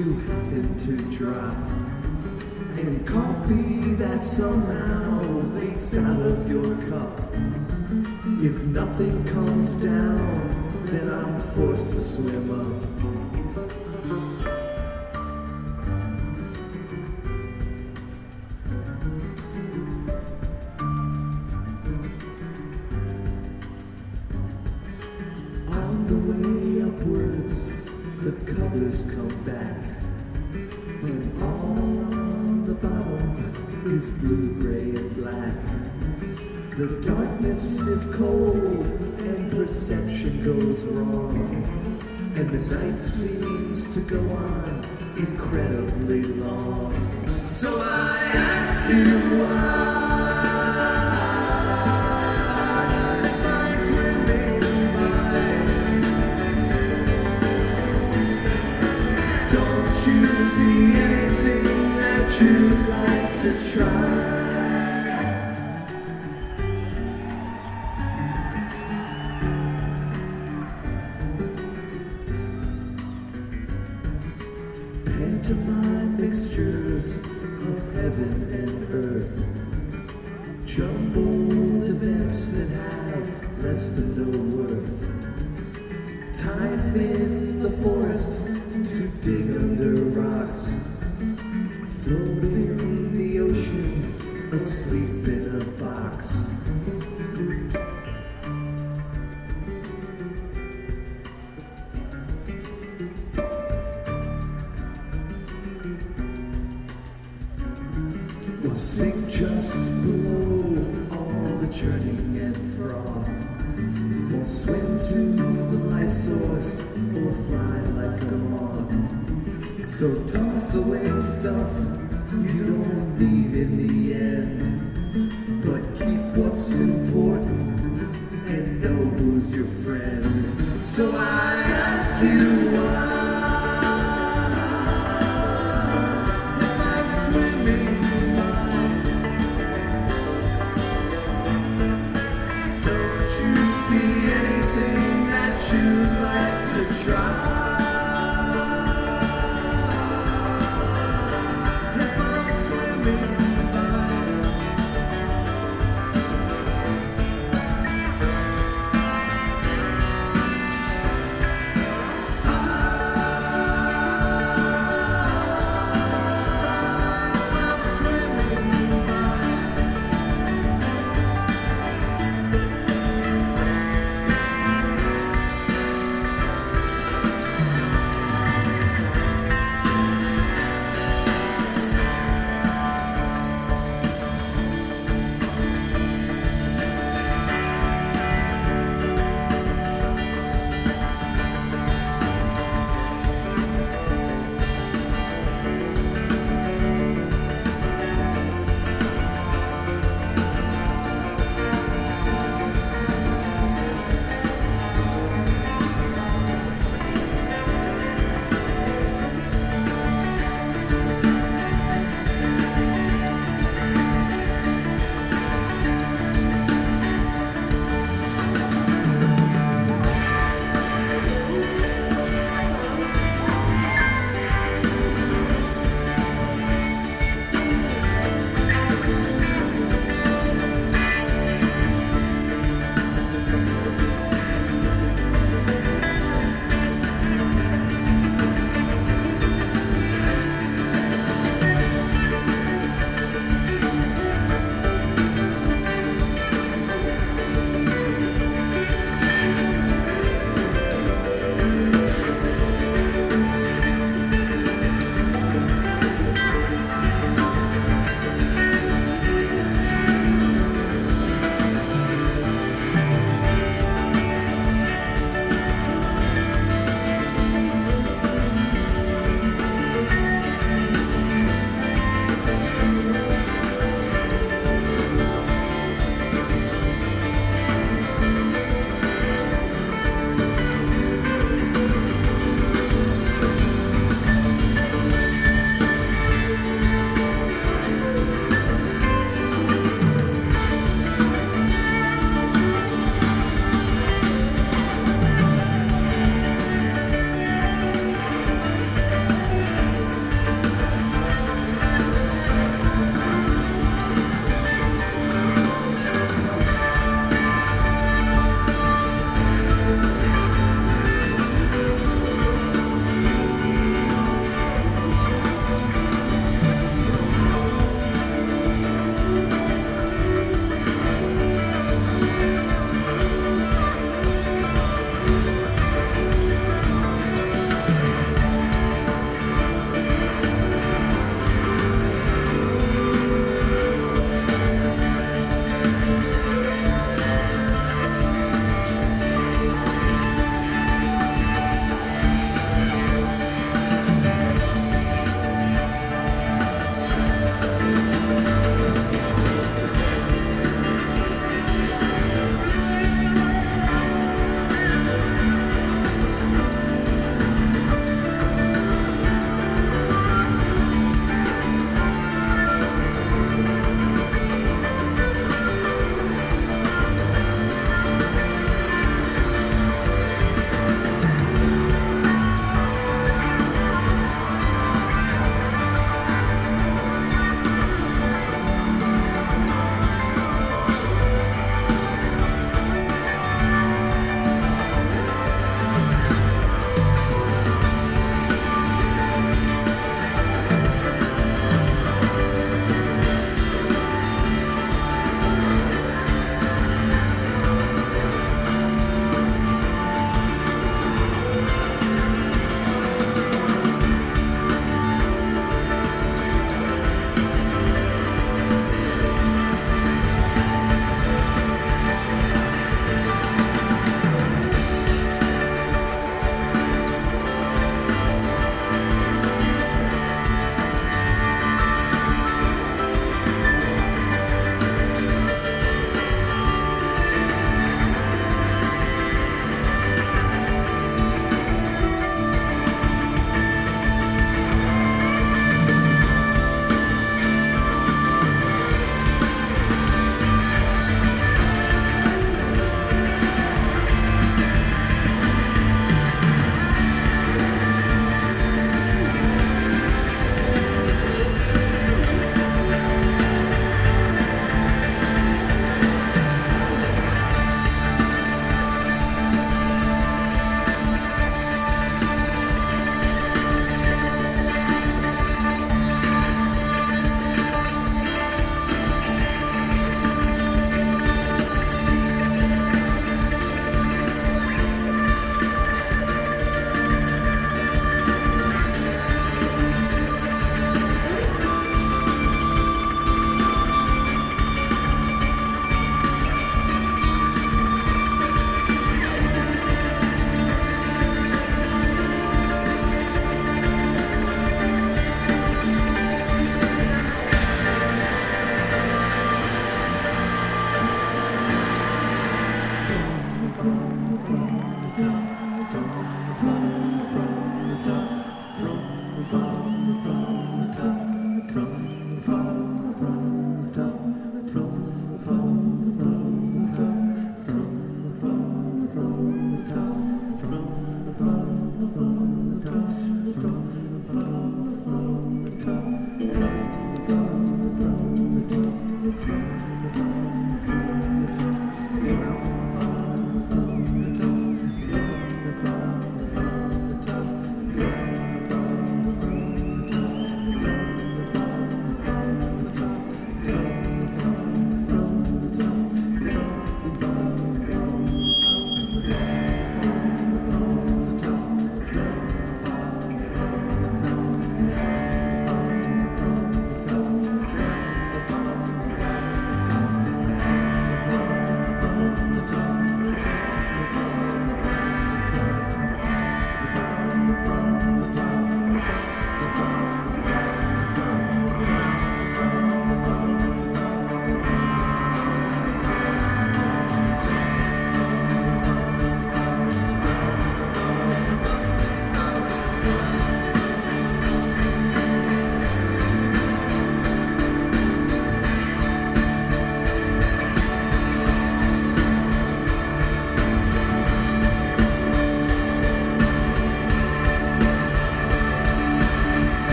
you happen to drop, and coffee that somehow leaks out of your cup. If nothing comes down, then I'm forced to swim up. On the way upwards, the colors come back, and all on the bottom is blue, gray, and black. The darkness is cold, and perception goes wrong, and the night seems to go on incredibly long. So I ask you why. Don't you see anything that you'd like to try? Pantomime mixtures of heaven and earth, jumbled events that have less than no worth. Time in the forest to dig under rocks, float in the ocean, asleep in a box. Or sink just below all the churning and froth, or swim to the life source, or fly like a moth. So toss away stuff you don't need in the end, but keep what's important and know who's your friend. So I ask you why.